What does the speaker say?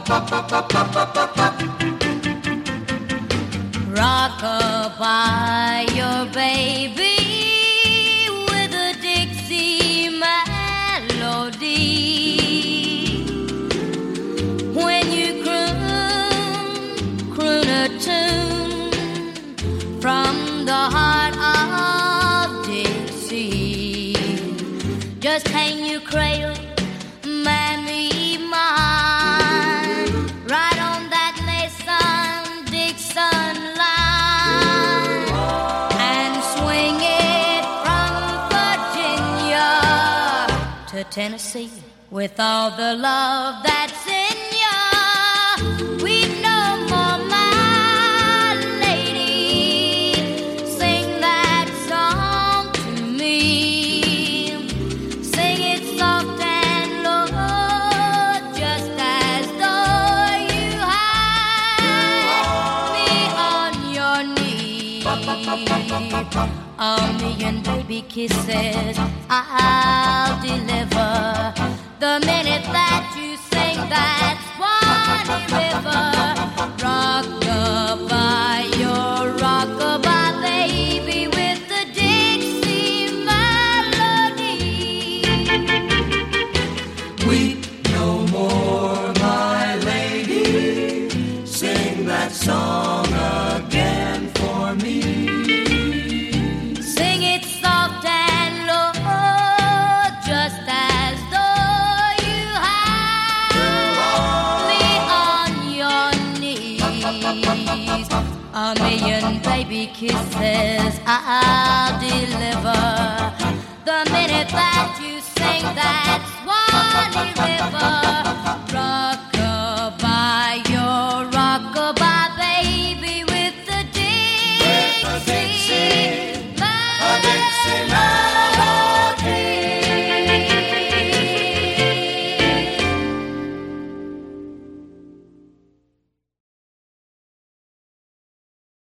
Rock-a-bye your baby with a Dixie melody. When you croon a tune from the heart of Dixie, just hang your cradle, mammy mine, right on that Mason-Dixon line, and swing it from Virginia to Tennessee with all the love that's in ya. We've no more, my lady, sing that song to me. Sing it soft and low, just as though you had me on your knee. A million baby kisses I'll deliver the minute that you sing that Swanee River. Rock-a-bye your rock-a-bye baby with the Dixie melody. Weep no more, my lady, sing that song again for me. Sing it soft and low, just as though you had me on your knees. A million baby kisses I'll deliver the minute that you sing that Swanee River.